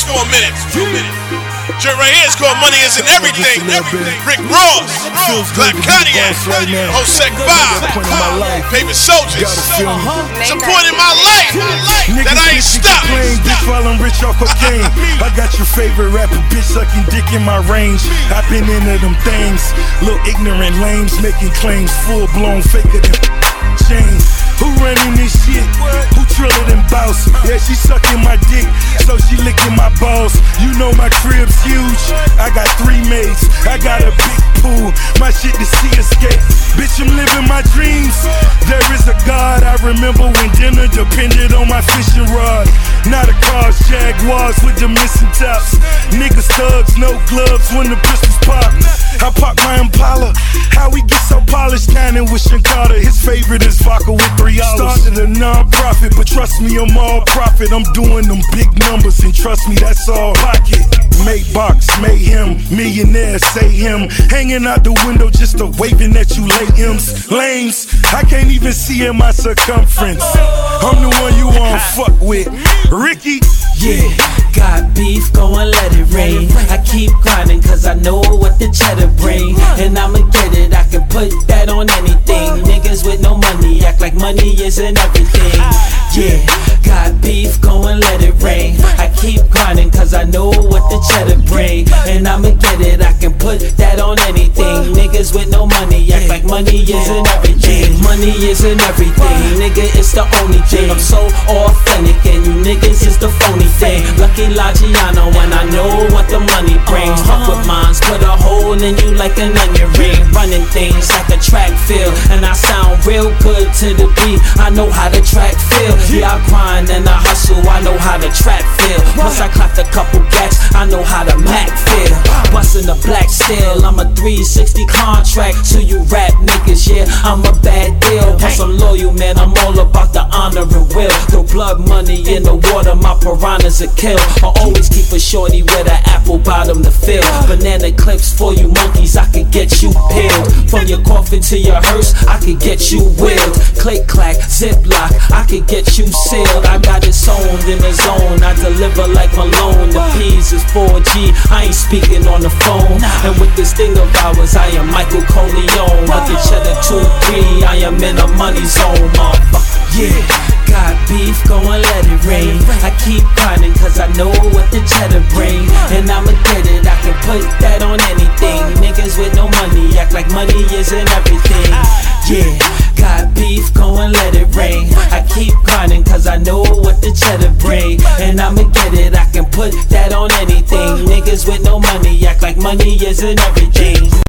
this for a minute. Joint right here is called Money Isn't Everything. Rick Ross, Black Kanye, Hosek 5, Paper Soldiers, supporting my life that I ain't stopped. Bitch while I'm rich off cocaine. I got your favorite rapper, bitch sucking dick in my range. I've been into them things. Little ignorant lames making claims, full blown faker than James. Who running this shit? Who triller than boss? Yeah, she sucking my dick, so she licking my balls. You know my crib's huge. I got 3 maids. I got a big pool. My shit to see escape. Bitch, I'm living my dreams. There is a God. I remember when dinner depended on my fishing rod. Now the cars, Jaguars with the missing tops. Niggas thugs, no gloves when the pistols pop. I pop my Impala. How we get so polished? Cannon with Carter. His favorite is vodka with 3 olives. Started a non-profit, but trust me, I'm all profit. I'm doing them big numbers, and trust me, that's all pocket. Maybach, mayhem, millionaire, say him. Hanging out the window, just a waving at you lames. Lames, I can't even see in my circumference. I'm the one you wanna fuck with. Ricky, yeah, got beef, go and let it rain. I keep grinding cause I know what the cheddar bring. And I'ma get it, I can put that on anything. Niggas with no money act like money isn't everything. Yeah, got beef, go and let it rain. I keep grinding cause I know what the cheddar bring. And I'ma get it, I can put that on anything. Niggas with no money act like money isn't everything. Money isn't everything, nigga, it's the only thing. I'm so authentic and you niggas is the phony thing. Lucky Lagiano when I know what the money brings. Fuck with mines, put a hole in you like an onion ring. Running things like a track field, and I sound real good to the beat. I know how the track feel. Yeah, I grind and I hustle, I know how the trap feel. Once I clapped a couple gats, I know how the Mac feel. Bustin' the black steel, I'm a 360 contract to you rap niggas, yeah, I'm a bad deal. Plus I'm loyal, man, I'm all about the honor and will. Throw blood money in the water, my piranhas are kill. I always keep a shorty with an apple bottom to fill. Banana clips for you monkeys, I could get you peeled. From your coffin to your hearse, I could get you wheeled. Click clack, ziplock, I could get you sealed. I got it sewn in the zone, I deliver like Malone. The P's is 4G, I ain't speaking on the phone. And with this thing of ours, I am Michael Corleone. But the cheddar 2-3, I am in a money zone, motherfucker. Yeah, got beef, go and let it rain. I keep grinding cause I know what the cheddar bring. And I'ma get it, I can put that on anything. Niggas with no money act like money isn't everything. Yeah, got beef, go and let it rain. I keep grinding cause I know what the cheddar bring. And I'ma get it, I can put that on anything. Niggas with no money act like money isn't everything.